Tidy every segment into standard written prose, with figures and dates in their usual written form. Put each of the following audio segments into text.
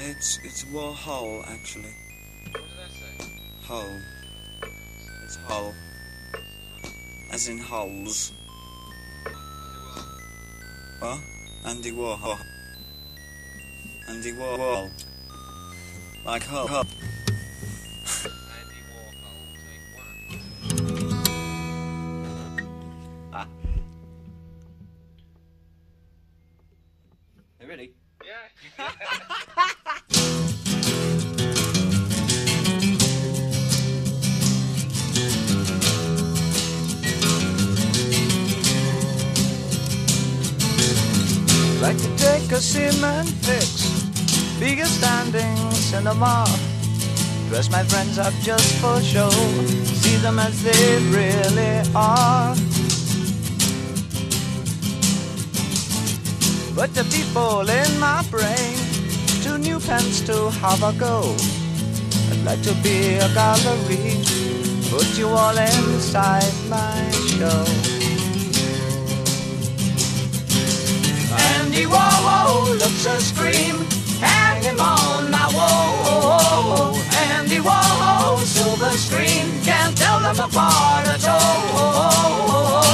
It's Warhol actually. What did I say? Hole. It's Hull. As in holes. What? Andy Warhol. Andy Warhol. Like Hull. Andy Warhol, take one. Ah. You ready? Yeah. Like to take a cement fix, figure standing cinema. Dress my friends up just for show, see them as they really are. But the people in my brain, two new pens to have a go. I'd like to be a gallery, put you all inside my show. Andy Warhol looks a scream, hang him on my wall. Andy Warhol, silver screen, can't tell them apart at all.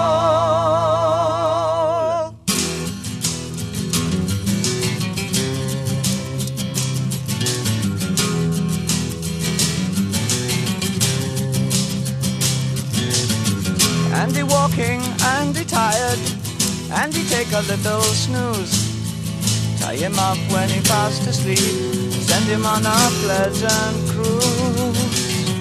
Andy walking, Andy tired, Andy take a little snooze. Tie him up when he fast asleep, send him on a pleasant cruise.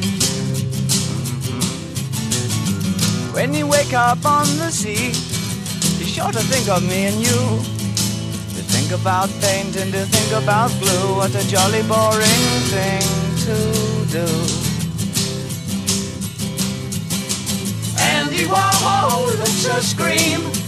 When you wake up on the sea, be sure to think of me and you. To think about paint and to think about glue, what a jolly boring thing to do. Andy Warhol looks a scream,